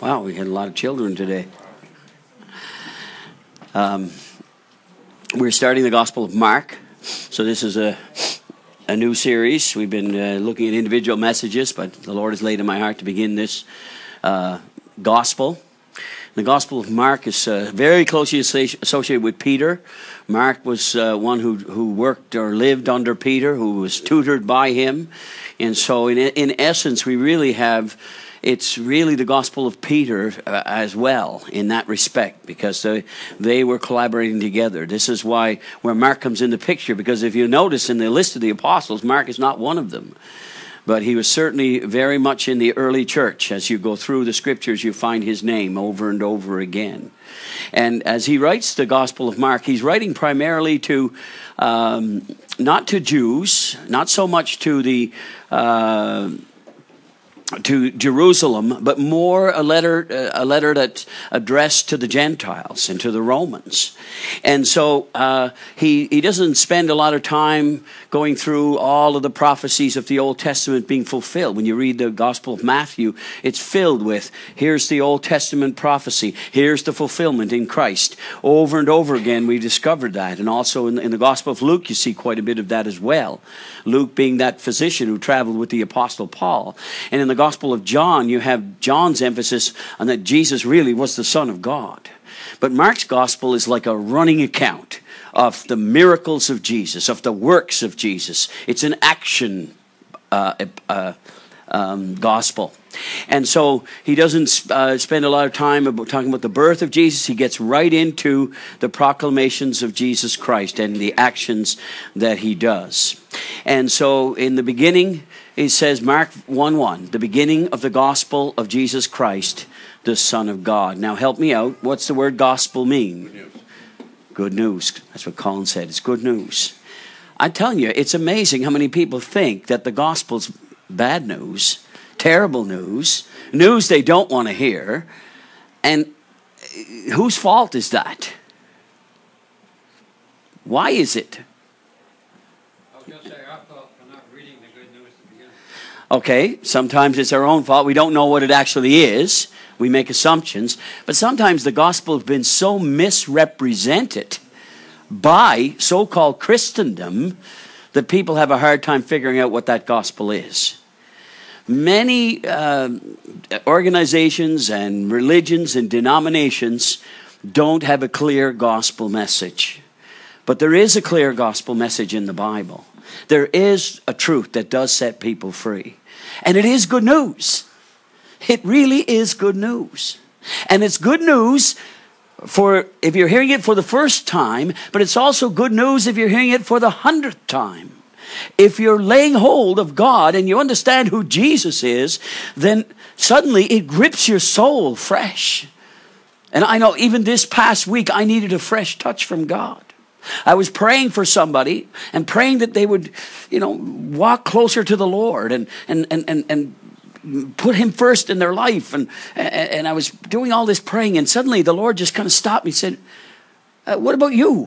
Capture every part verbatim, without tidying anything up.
Wow, we had a lot of children today. Um, we're starting the Gospel of Mark. So this is a a new series. We've been uh, looking at individual messages, but the Lord has laid in my heart to begin this uh, Gospel. The Gospel of Mark is uh, very closely associated with Peter. Mark was uh, one who who worked or lived under Peter, who was tutored by him. And so in in essence, we really have... It's really the Gospel of Peter uh, as well in that respect, because they, they were collaborating together. This is why where Mark comes in the picture, because if you notice in the list of the apostles, Mark is not one of them. But he was certainly very much in the early church. As you go through the scriptures, you find his name over and over again. And as he writes the Gospel of Mark, he's writing primarily to, um, not to Jews, not so much to the... Uh, to Jerusalem, but more a letter a letter that's addressed to the Gentiles and to the Romans. And so uh, he, he doesn't spend a lot of time going through all of the prophecies of the Old Testament being fulfilled. When you read the Gospel of Matthew, it's filled with, here's the Old Testament prophecy, here's the fulfillment in Christ. Over and over again, we discovered that. And also in, in the Gospel of Luke, you see quite a bit of that as well. Luke being that physician who traveled with the Apostle Paul. And in the Gospel of John, you have John's emphasis on that Jesus really was the Son of God. But Mark's Gospel is like a running account of the miracles of Jesus, of the works of Jesus. It's an action uh, uh, um, gospel. And so he doesn't uh, spend a lot of time about talking about the birth of Jesus. He gets right into the proclamations of Jesus Christ and the actions that he does. And so in the beginning, it says, Mark one one, the beginning of the gospel of Jesus Christ, the Son of God. Now help me out. What's the word gospel mean? Good news. Good news. That's what Colin said. It's good news. I'm telling you, it's amazing how many people think that the gospel's bad news, terrible news, news they don't want to hear. And whose fault is that? Why is it? I was going to say our fault for not reading the good news to begin with. Okay, sometimes it's our own fault. We don't know what it actually is. We make assumptions. But sometimes the gospel has been so misrepresented by so-called Christendom that people have a hard time figuring out what that gospel is. Many uh, organizations and religions and denominations don't have a clear gospel message. But there is a clear gospel message in the Bible. There is a truth that does set people free. And it is good news. It really is good news. And it's good news for if you're hearing it for the first time, but it's also good news if you're hearing it for the hundredth time. If you're laying hold of God and you understand who Jesus is, then suddenly it grips your soul fresh. And I know even this past week, I needed a fresh touch from God. I was praying for somebody and praying that they would, you know, walk closer to the Lord and and and and, and put him first in their life. And, and I was doing all this praying, and suddenly the Lord just kind of stopped me and said, uh, what about you?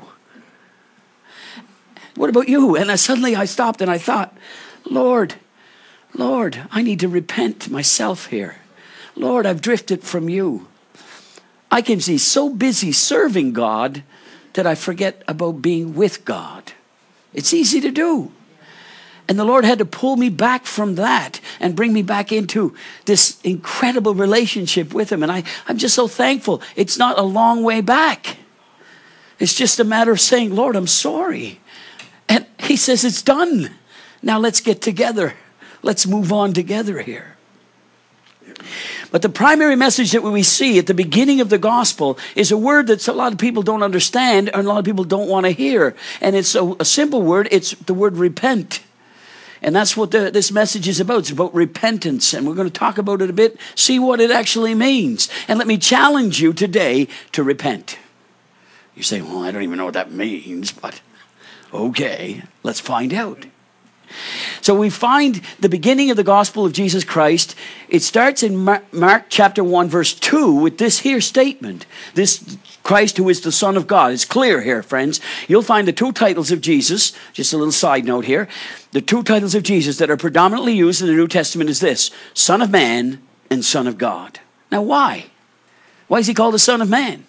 What about you? And I, suddenly I stopped and I thought, Lord, Lord, I need to repent myself here. Lord, I've drifted from you. I can be so busy serving God that I forget about being with God. It's easy to do. And the Lord had to pull me back from that and bring me back into this incredible relationship with him. And I, I'm just so thankful. It's not a long way back. It's just a matter of saying, Lord, I'm sorry. And he says, it's done. Now let's get together. Let's move on together here. But the primary message that we see at the beginning of the gospel is a word that a lot of people don't understand and a lot of people don't want to hear. And it's a, a simple word. It's the word repent. And that's what the, this message is about. It's about repentance. And we're going to talk about it a bit, see what it actually means. And let me challenge you today to repent. You say, well, I don't even know what that means, but okay, let's find out. So we find the beginning of the gospel of Jesus Christ. It starts in Mark, Mark chapter one, verse two, with this here statement. This Christ who is the Son of God. It's clear here, friends. You'll find the two titles of Jesus. Just a little side note here. The two titles of Jesus that are predominantly used in the New Testament is this: Son of Man and Son of God. Now why? Why is he called the Son of Man?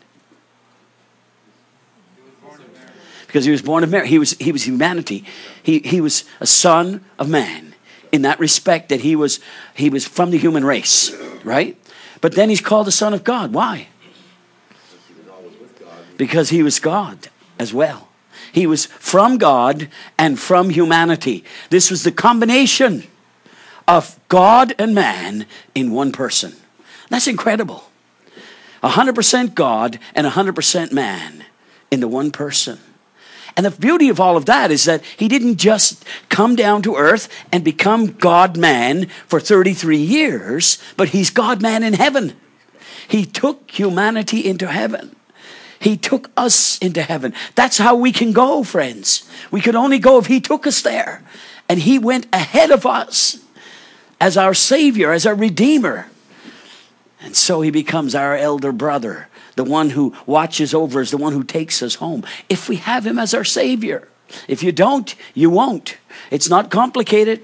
Because he was born of Mary. He was, he was humanity. He, he was a son of man in that respect that he was, he was from the human race, right? But then he's called the Son of God. Why? Because he was God as well. He was from God and from humanity. This was the combination of God and man in one person. That's incredible. one hundred percent God and one hundred percent man in the one person. And the beauty of all of that is that he didn't just come down to earth and become God-man for thirty-three years, but he's God-man in heaven. He took humanity into heaven. He took us into heaven. That's how we can go, friends. We could only go if he took us there. And he went ahead of us as our Savior, as our Redeemer. And so he becomes our elder brother, the one who watches over us, the one who takes us home. If we have him as our Savior. If you don't, you won't. It's not complicated.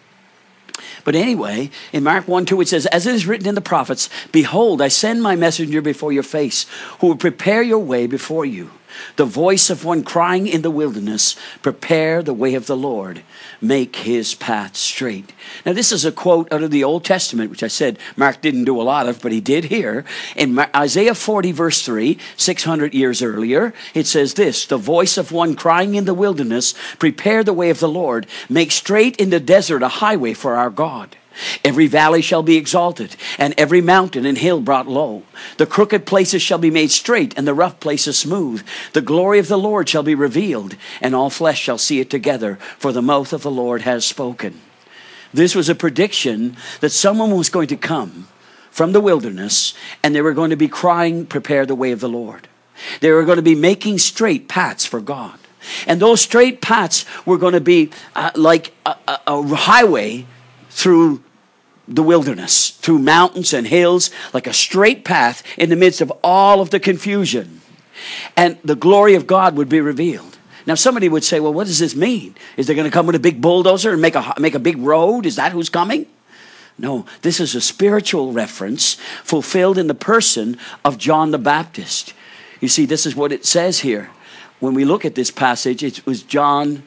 But anyway, in Mark one two, it says, as it is written in the prophets, behold, I send my messenger before your face, who will prepare your way before you. The voice of one crying in the wilderness, prepare the way of the Lord, make his path straight. Now this is a quote out of the Old Testament, which I said Mark didn't do a lot of, but he did here. In Isaiah forty verse three, six hundred years earlier, it says this, the voice of one crying in the wilderness, prepare the way of the Lord, make straight in the desert a highway for our God. Every valley shall be exalted, and every mountain and hill brought low. The crooked places shall be made straight, and the rough places smooth. The glory of the Lord shall be revealed, and all flesh shall see it together, for the mouth of the Lord has spoken. This was a prediction that someone was going to come from the wilderness, and they were going to be crying, prepare the way of the Lord. They were going to be making straight paths for God. And those straight paths were going to be uh, like a, a, a highway through the wilderness, through mountains and hills, like a straight path in the midst of all of the confusion. And the glory of God would be revealed. Now somebody would say, well, what does this mean? Is they going to come with a big bulldozer and make a, make a big road? Is that who's coming? No, this is a spiritual reference fulfilled in the person of John the Baptist. You see, this is what it says here. When we look at this passage, it was John,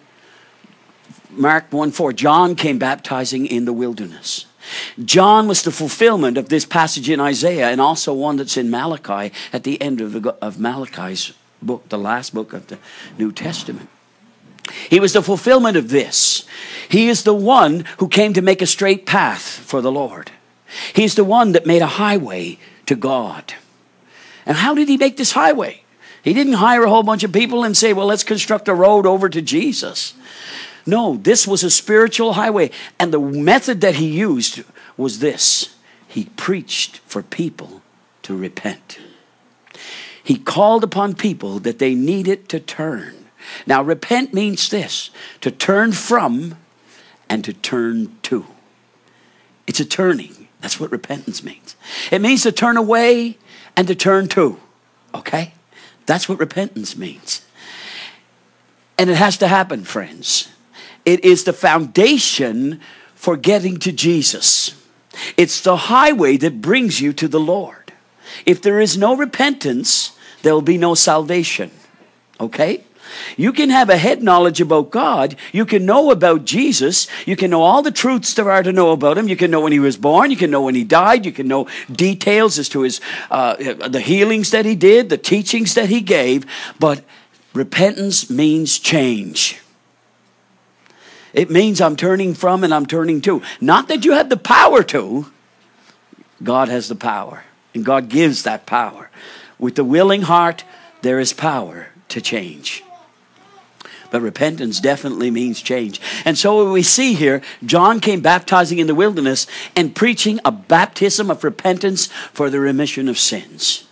Mark one four, John came baptizing in the wilderness. John was the fulfillment of this passage in Isaiah, and also one that's in Malachi at the end of, the, of Malachi's book, the last book of the New Testament. He was the fulfillment of this. He is the one who came to make a straight path for the Lord. He's the one that made a highway to God. And how did he make this highway? He didn't hire a whole bunch of people and say, well, let's construct a road over to Jesus. No, this was a spiritual highway. And the method that he used was this. He preached for people to repent. He called upon people that they needed to turn. Now, repent means this, to turn from and to turn to. It's a turning. That's what repentance means. It means to turn away and to turn to. Okay? That's what repentance means. And it has to happen, friends. It is the foundation for getting to Jesus. It's the highway that brings you to the Lord. If there is no repentance, there will be no salvation. Okay? You can have a head knowledge about God. You can know about Jesus. You can know all the truths there are to know about him. You can know when he was born. You can know when he died. You can know details as to his uh, the healings that he did, the teachings that he gave. But repentance means change. It means I'm turning from and I'm turning to. Not that you have the power to. God has the power. And God gives that power. With the willing heart, there is power to change. But repentance definitely means change. And so what we see here, John came baptizing in the wilderness and preaching a baptism of repentance for the remission of sins.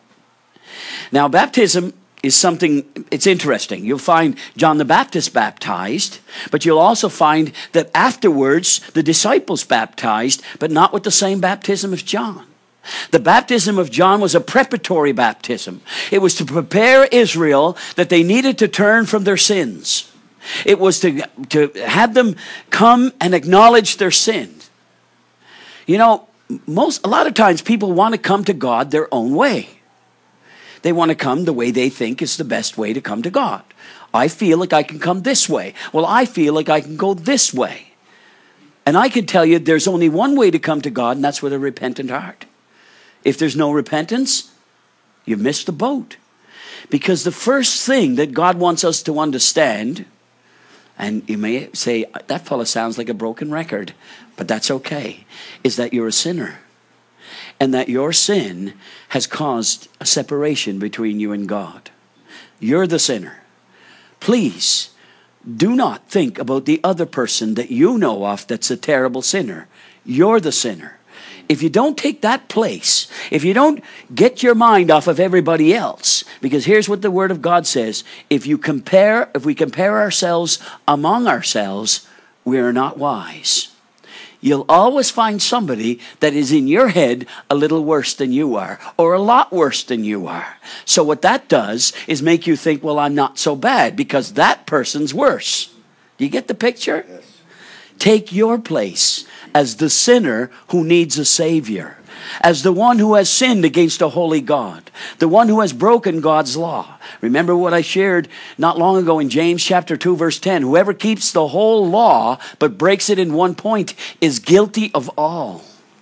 Now, baptism is something, it's interesting. You'll find John the Baptist baptized, but you'll also find that afterwards the disciples baptized, but not with the same baptism as John. The baptism of John was a preparatory baptism. It was to prepare Israel that they needed to turn from their sins. It was to, to have them come and acknowledge their sin. You know, most, a lot of times people want to come to God their own way. They want to come the way they think is the best way to come to God. I feel like I can come this way. Well, I feel like I can go this way. And I can tell you there's only one way to come to God, and that's with a repentant heart. If there's no repentance, you've missed the boat. Because the first thing that God wants us to understand, and you may say, that fellow sounds like a broken record, but that's okay, is that you're a sinner. And that your sin has caused a separation between you and God. You're the sinner. Please, do not think about the other person that you know of that's a terrible sinner. You're the sinner. If you don't take that place, if you don't get your mind off of everybody else, because here's what the Word of God says, if you compare, if we compare ourselves among ourselves, we are not wise. You'll always find somebody that is in your head a little worse than you are, or a lot worse than you are. So what that does is make you think, well, I'm not so bad, because that person's worse. Do you get the picture? Yes. Take your place as the sinner who needs a Savior, as the one who has sinned against a holy God, the one who has broken God's law. Remember what I shared not long ago in James chapter two, verse ten. Whoever keeps the whole law but breaks it in one point is guilty of all.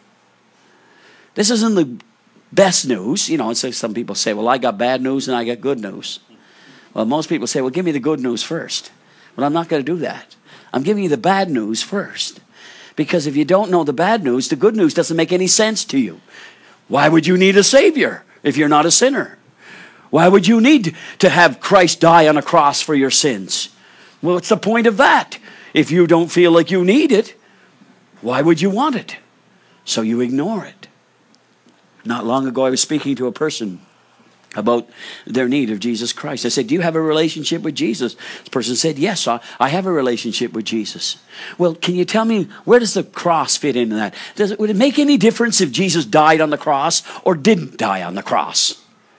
This isn't the best news. You know, it's like some people say, well, I got bad news and I got good news. Well, most people say, well, give me the good news first. Well, I'm not going to do that. I'm giving you the bad news first. Because if you don't know the bad news, the good news doesn't make any sense to you. Why would you need a Savior if you're not a sinner? Why would you need to have Christ die on a cross for your sins? Well, what's the point of that? If you don't feel like you need it, why would you want it? So you ignore it. Not long ago, I was speaking to a person about their need of Jesus Christ. I said, do you have a relationship with Jesus? This person said, yes, I, I have a relationship with Jesus. Well, can you tell me, where does the cross fit into that? Does it, would it make any difference if Jesus died on the cross or didn't die on the cross?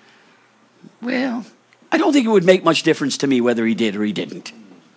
Well, I don't think it would make much difference to me whether he did or he didn't.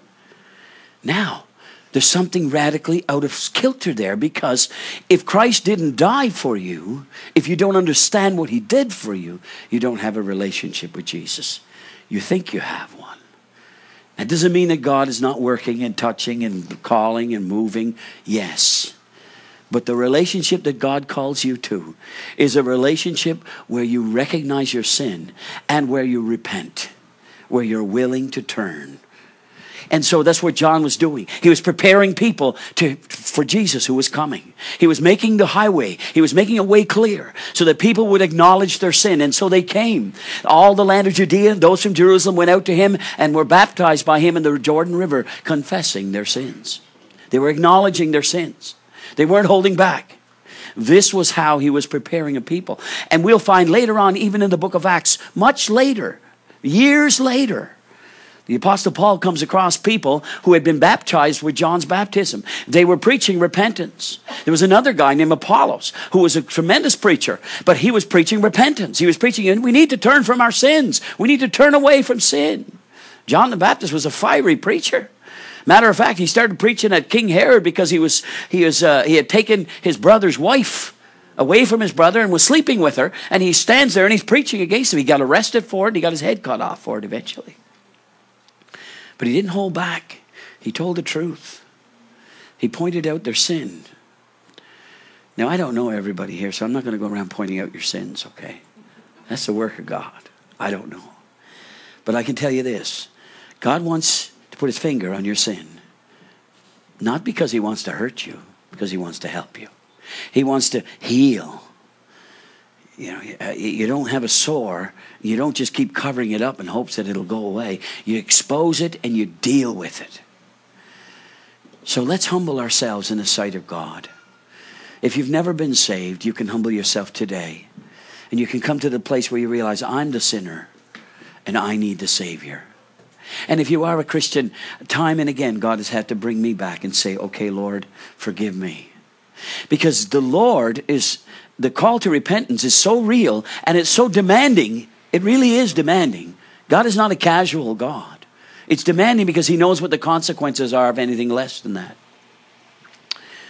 Now, there's something radically out of kilter there, because if Christ didn't die for you, if you don't understand what he did for you, you don't have a relationship with Jesus. You think you have one. That doesn't mean that God is not working and touching and calling and moving. Yes. But the relationship that God calls you to is a relationship where you recognize your sin and where you repent, where you're willing to turn. And so that's what John was doing. He was preparing people to for Jesus who was coming. He was making the highway. He was making a way clear so that people would acknowledge their sin. And so they came. All the land of Judea, those from Jerusalem went out to him and were baptized by him in the Jordan River, confessing their sins. They were acknowledging their sins. They weren't holding back. This was how he was preparing a people. And we'll find later on, even in the book of Acts, much later, years later, the Apostle Paul comes across people who had been baptized with John's baptism. They were preaching repentance. There was another guy named Apollos who was a tremendous preacher, but he was preaching repentance. He was preaching, and we need to turn from our sins. We need to turn away from sin. John the Baptist was a fiery preacher. Matter of fact, he started preaching at King Herod because he was he was uh, he had taken his brother's wife away from his brother and was sleeping with her, and he stands there and he's preaching against him. He got arrested for it, and he got his head cut off for it eventually. But he didn't hold back. He told the truth. He pointed out their sin. Now, I don't know everybody here, so I'm not going to go around pointing out your sins, okay? That's the work of God. I don't know. But I can tell you this. God wants to put his finger on your sin. Not because he wants to hurt you, because he wants to help you. He wants to heal. You know, you don't have a sore. You don't just keep covering it up in hopes that it'll go away. You expose it and you deal with it. So let's humble ourselves in the sight of God. If you've never been saved, you can humble yourself today. And you can come to the place where you realize, I'm the sinner and I need the Savior. And if you are a Christian, time and again, God has had to bring me back and say, okay, Lord, forgive me. Because the Lord is... The call to repentance is so real and it's so demanding. It really is demanding. God is not a casual God. It's demanding because he knows what the consequences are of anything less than that.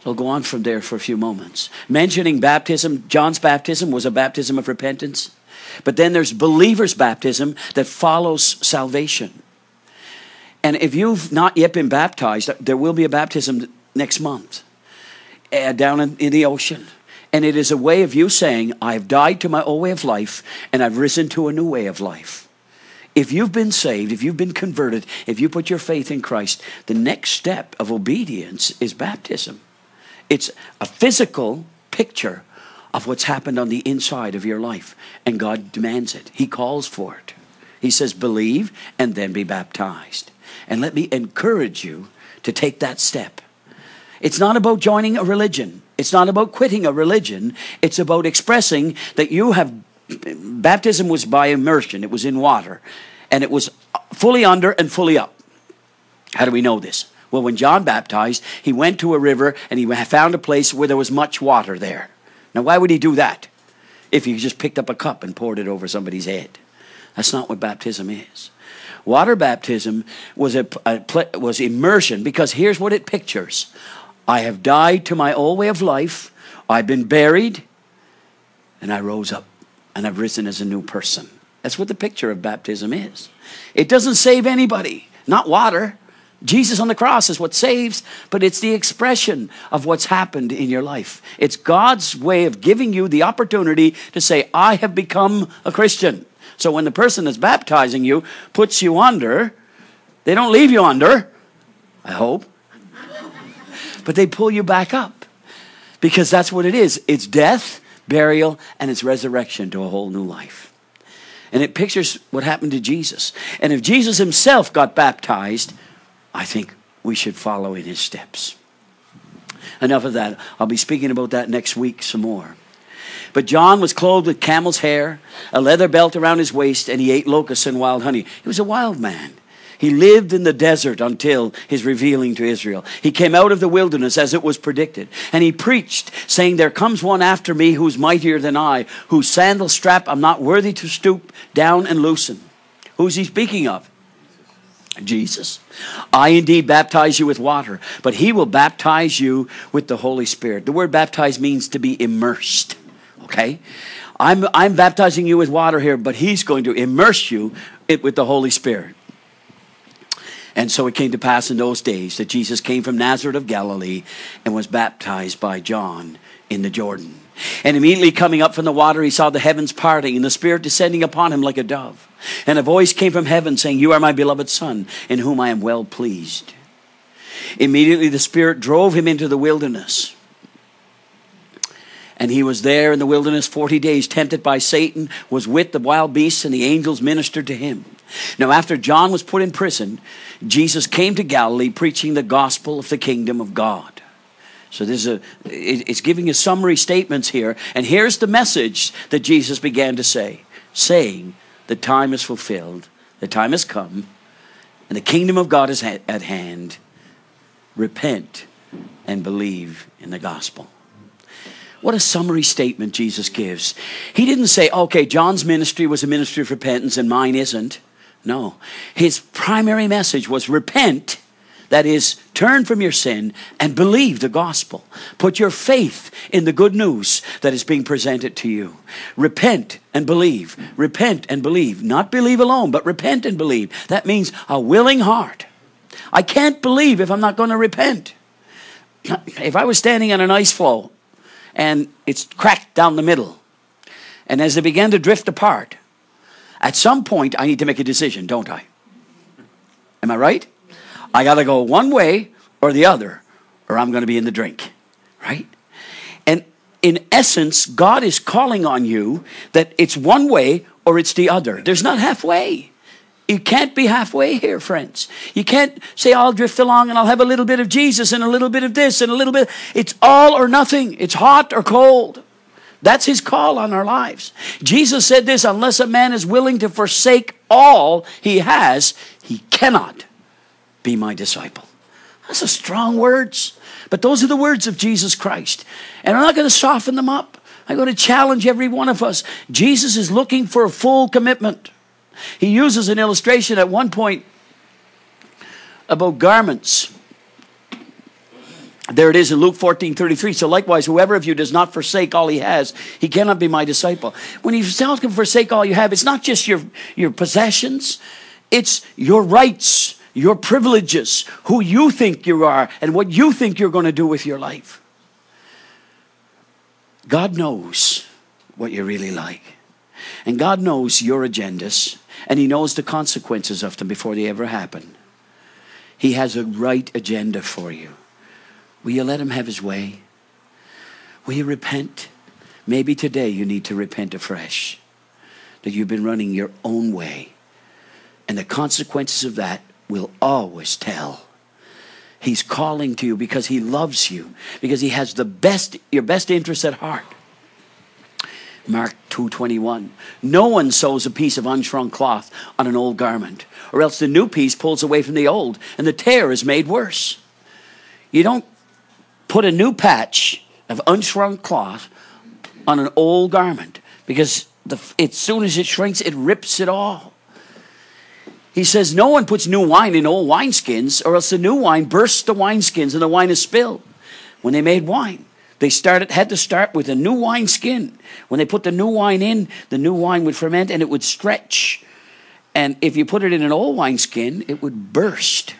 So I'll go on from there for a few moments. Mentioning baptism, John's baptism was a baptism of repentance. But then there's believer's baptism that follows salvation. And if you've not yet been baptized, there will be a baptism next month uh, down in, in the ocean. And it is a way of you saying, I've died to my old way of life and I've risen to a new way of life. If you've been saved, if you've been converted, if you put your faith in Christ, the next step of obedience is baptism. It's a physical picture of what's happened on the inside of your life. And God demands it. He calls for it. He says, believe and then be baptized. And let me encourage you to take that step. It's not about joining a religion. It's not about quitting a religion. It's about expressing that you have, baptism was by immersion. It was in water. And it was fully under and fully up. How do we know this? Well, when John baptized, he went to a river and he found a place where there was much water there. Now, why would he do that if he just picked up a cup and poured it over somebody's head? That's not what baptism is. Water baptism was a, a was immersion, because here's what it pictures. I have died to my old way of life. I've been buried and I rose up and I've risen as a new person. That's what the picture of baptism is. It doesn't save anybody, not water. Jesus on the cross is what saves, but it's the expression of what's happened in your life. It's God's way of giving you the opportunity to say, I have become a Christian. So when the person that's baptizing you puts you under, they don't leave you under, I hope, but they pull you back up, because that's what it is. It's death, burial, and it's resurrection to a whole new life. And it pictures what happened to Jesus. And if Jesus himself got baptized, I think we should follow in his steps. Enough of that. I'll be speaking about that next week some more. But John was clothed with camel's hair, a leather belt around his waist, and he ate locusts and wild honey. He was a wild man. He lived in the desert until his revealing to Israel. He came out of the wilderness as it was predicted. And he preached, saying, there comes one after me who's mightier than I, whose sandal strap I'm not worthy to stoop down and loosen. Who's he speaking of? Jesus. I indeed baptize you with water, but he will baptize you with the Holy Spirit. The word baptize means to be immersed. Okay? I'm, I'm baptizing you with water here, but he's going to immerse you it with the Holy Spirit. And so it came to pass in those days that Jesus came from Nazareth of Galilee and was baptized by John in the Jordan. And immediately coming up from the water, he saw the heavens parting and the Spirit descending upon him like a dove. And a voice came from heaven saying, you are my beloved Son, in whom I am well pleased. Immediately the Spirit drove him into the wilderness. And he was there in the wilderness forty days, tempted by Satan, was with the wild beasts, and the angels ministered to him. Now after John was put in prison, Jesus came to Galilee preaching the gospel of the kingdom of God. So this is a, it's giving you summary statements here. And here's the message that Jesus began to say, saying, the time is fulfilled, the time has come, and the kingdom of God is at hand. Repent and believe in the gospel. What a summary statement Jesus gives. He didn't say, okay, John's ministry was a ministry of repentance and mine isn't. No. His primary message was repent, that is, turn from your sin and believe the gospel. Put your faith in the good news that is being presented to you. Repent and believe. Repent and believe. Not believe alone, but repent and believe. That means a willing heart. I can't believe if I'm not going to repent. If I was standing on an ice floe and it's cracked down the middle, and as they began to drift apart, at some point I need to make a decision, don't I? Am I right? I got to go one way or the other, or I'm going to be in the drink, right? And in essence, God is calling on you that it's one way or it's the other. There's not halfway. You can't be halfway here, friends. You can't say, I'll drift along and I'll have a little bit of Jesus and a little bit of this and a little bit. It's all or nothing. It's hot or cold. That's his call on our lives. Jesus said this, unless a man is willing to forsake all he has, he cannot be my disciple. That's a strong words. But those are the words of Jesus Christ. And I'm not going to soften them up. I'm going to challenge every one of us. Jesus is looking for a full commitment. He uses an illustration at one point about garments. There it is in Luke fourteen thirty-three. So likewise, whoever of you does not forsake all he has, he cannot be my disciple. When he tells him forsake all you have, it's not just your, your possessions. It's your rights, your privileges, who you think you are, and what you think you're going to do with your life. God knows what you're really like. And God knows your agendas, and he knows the consequences of them before they ever happen. He has a right agenda for you. Will you let him have his way? Will you repent? Maybe today you need to repent afresh. That you've been running your own way. And the consequences of that will always tell. He's calling to you because he loves you. Because he has the best, your best interest at heart. Mark two twenty-one. No one sews a piece of unshrunk cloth on an old garment, or else the new piece pulls away from the old, and the tear is made worse. You don't put a new patch of unshrunk cloth on an old garment, because the, as soon as it shrinks, it rips it all. He says, no one puts new wine in old wineskins, or else the new wine bursts the wineskins and the wine is spilled. When they made wine, they started had to start with a new wineskin. When they put the new wine in, the new wine would ferment and it would stretch. And if you put it in an old wineskin, it would burst.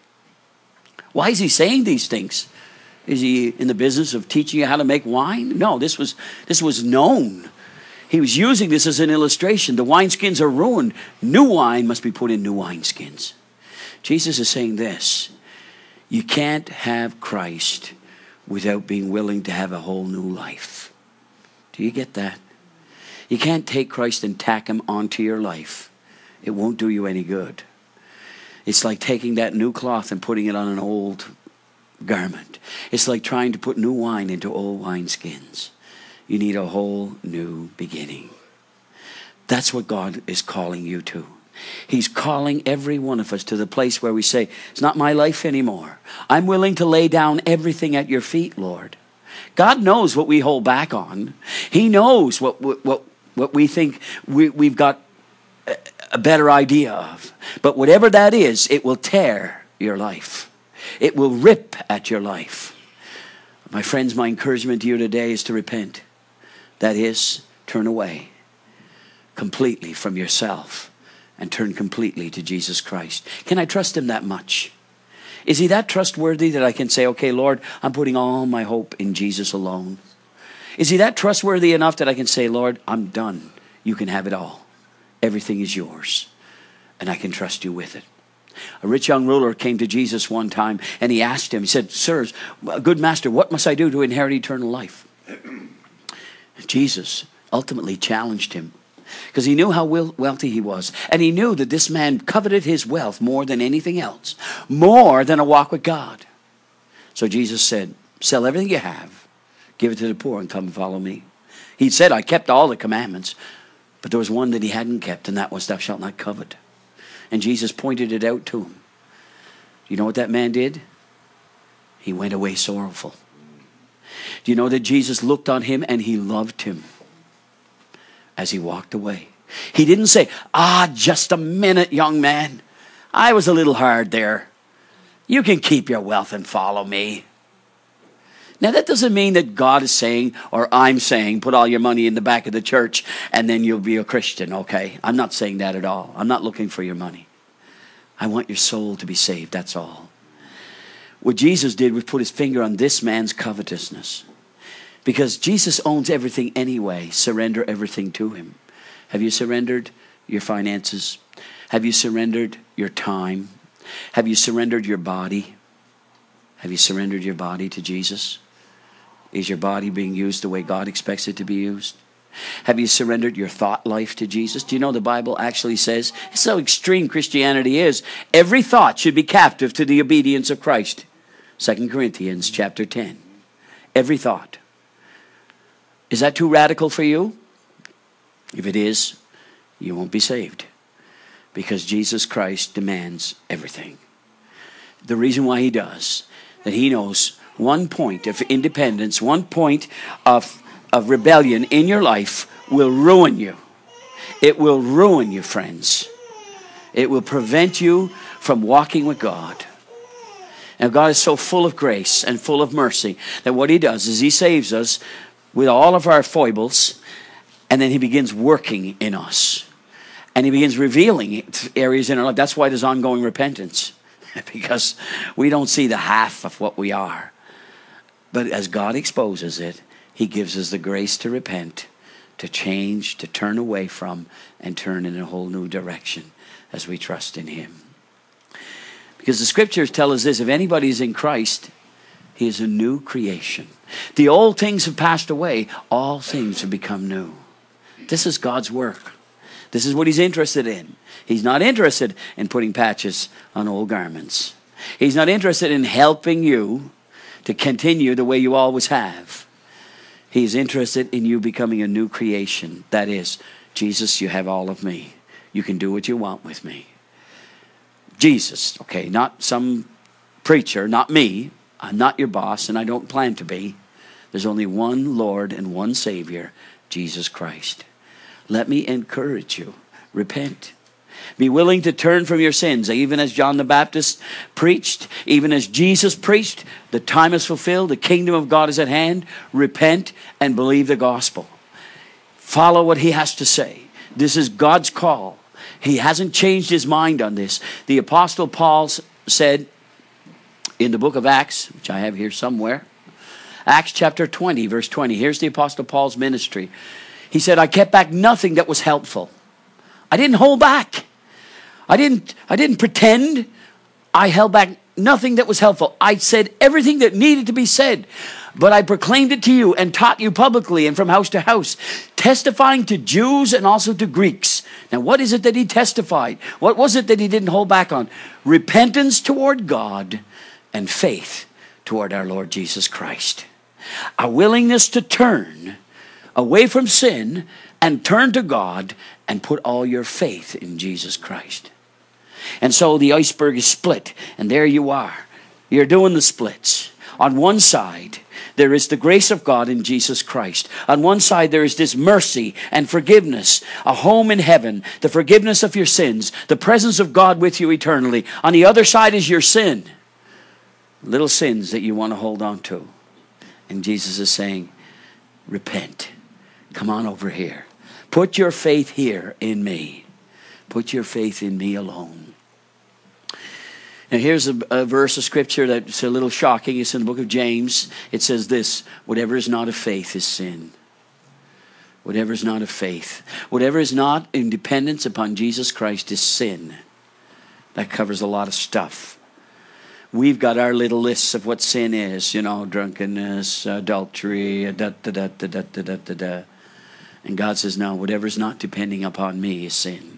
Why is he saying these things? Is he in the business of teaching you how to make wine? No, this was this was known. He was using this as an illustration. The wineskins are ruined. New wine must be put in new wineskins. Jesus is saying this. You can't have Christ without being willing to have a whole new life. Do you get that? You can't take Christ and tack him onto your life. It won't do you any good. It's like taking that new cloth and putting it on an old garment. It's like trying to put new wine into old wineskins. You need a whole new beginning. That's what God is calling you to. He's calling every one of us to the place where we say, it's not my life anymore. I'm willing to lay down everything at your feet, Lord. God knows what we hold back on. He knows what what what, what we think we, we've got a, a better idea of. But whatever that is, it will tear your life. It will rip at your life. My friends, my encouragement to you today is to repent. That is, turn away completely from yourself and turn completely to Jesus Christ. Can I trust him that much? Is he that trustworthy that I can say, okay, Lord, I'm putting all my hope in Jesus alone? Is he that trustworthy enough that I can say, Lord, I'm done. You can have it all. Everything is yours. And I can trust you with it. A rich young ruler came to Jesus one time and he asked him, he said, sirs, good master, what must I do to inherit eternal life? Jesus ultimately challenged him because he knew how wealthy he was. And he knew that this man coveted his wealth more than anything else, more than a walk with God. So Jesus said, sell everything you have, give it to the poor and come and follow me. He said, I kept all the commandments, but there was one that he hadn't kept, and that was thou shalt not covet. And Jesus pointed it out to him. You know what that man did? He went away sorrowful. Do you know that Jesus looked on him and he loved him as he walked away? He didn't say, ah, just a minute, young man. I was a little hard there. You can keep your wealth and follow me. Now, that doesn't mean that God is saying, or I'm saying, put all your money in the back of the church and then you'll be a Christian, okay? I'm not saying that at all. I'm not looking for your money. I want your soul to be saved, that's all. What Jesus did was put his finger on this man's covetousness. Because Jesus owns everything anyway. Surrender everything to him. Have you surrendered your finances? Have you surrendered your time? Have you surrendered your body? Have you surrendered your body to Jesus? Is your body being used the way God expects it to be used? Have you surrendered your thought life to Jesus? Do you know the Bible actually says, it's how extreme Christianity is, every thought should be captive to the obedience of Christ. Second Corinthians chapter ten. Every thought. Is that too radical for you? If it is, you won't be saved. Because Jesus Christ demands everything. The reason why he does, that he knows one point of independence, one point of, of rebellion in your life will ruin you. It will ruin you, friends. It will prevent you from walking with God. Now, God is so full of grace and full of mercy that what he does is he saves us with all of our foibles, and then he begins working in us. And he begins revealing areas in our life. That's why there's ongoing repentance, because we don't see the half of what we are. But as God exposes it, he gives us the grace to repent, to change, to turn away from, and turn in a whole new direction as we trust in him. Because the scriptures tell us this: if anybody is in Christ, he is a new creation. The old things have passed away. All things have become new. This is God's work. This is what he's interested in. He's not interested in putting patches on old garments. He's not interested in helping you to continue the way you always have. He's interested in you becoming a new creation. That is, Jesus, you have all of me. You can do what you want with me. Jesus, okay, not some preacher, not me. I'm not your boss, and I don't plan to be. There's only one Lord and one Savior, Jesus Christ. Let me encourage you. Repent. Be willing to turn from your sins. Even as John the Baptist preached, even as Jesus preached, the time is fulfilled, the kingdom of God is at hand. Repent and believe the gospel. Follow what he has to say. This is God's call. He hasn't changed his mind on this. The Apostle Paul said in the book of Acts, which I have here somewhere, Acts chapter twenty, verse twenty. Here's the Apostle Paul's ministry. He said, I kept back nothing that was helpful. I didn't hold back. I didn't, I didn't pretend. I held back nothing that was helpful. I said everything that needed to be said. But I proclaimed it to you and taught you publicly and from house to house, testifying to Jews and also to Greeks. Now, what is it that he testified? What was it that he didn't hold back on? Repentance toward God and faith toward our Lord Jesus Christ. A willingness to turn away from sin and turn to God and put all your faith in Jesus Christ. And so the iceberg is split, and there you are. You're doing the splits. On one side, there is the grace of God in Jesus Christ. On one side, there is this mercy and forgiveness, a home in heaven, the forgiveness of your sins, the presence of God with you eternally. On the other side is your sin, little sins that you want to hold on to. And Jesus is saying, repent. Come on over here. Put your faith here in me. Put your faith in me alone. Now here's a, a verse of scripture that's a little shocking. It's in the book of James. It says this: whatever is not of faith is sin. Whatever is not of faith. Whatever is not in dependence upon Jesus Christ is sin. That covers a lot of stuff. We've got our little lists of what sin is. You know, drunkenness, adultery, da da da da da da da da da. And God says, no, whatever is not depending upon me is sin.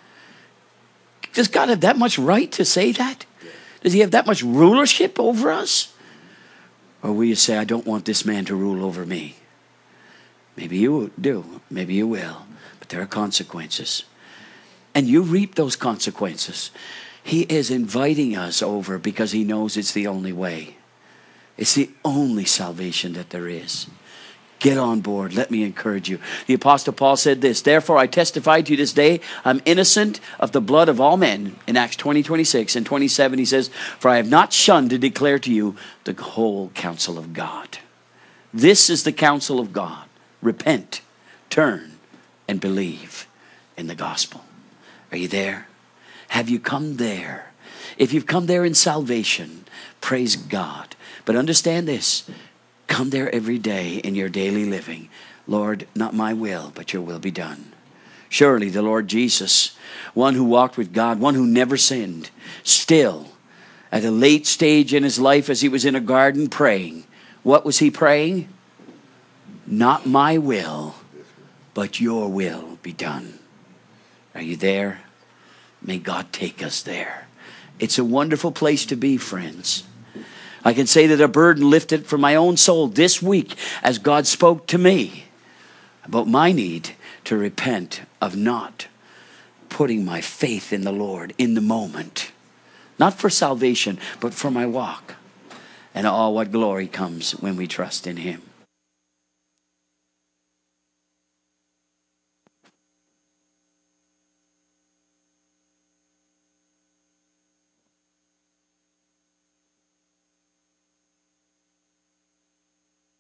Does God have that much right to say that? Does he have that much rulership over us? Or will you say, I don't want this man to rule over me? Maybe you do. Maybe you will. But there are consequences. And you reap those consequences. He is inviting us over because he knows it's the only way. It's the only salvation that there is. Get on board. Let me encourage you. The Apostle Paul said this: therefore I testify to you this day, I'm innocent of the blood of all men. In Acts twenty, twenty-six and twenty-seven he says, for I have not shunned to declare to you the whole counsel of God. This is the counsel of God. Repent, turn, and believe in the gospel. Are you there? Have you come there? If you've come there in salvation, praise God. But understand this: come there every day in your daily living. Lord, not my will, but your will be done. Surely the Lord Jesus, one who walked with God, one who never sinned, still at a late stage in his life as he was in a garden praying, what was he praying? Not my will, but your will be done. Are you there? May God take us there. It's a wonderful place to be, friends. I can say that a burden lifted from my own soul this week as God spoke to me about my need to repent of not putting my faith in the Lord in the moment. Not for salvation, but for my walk. And oh, what glory comes when we trust in him.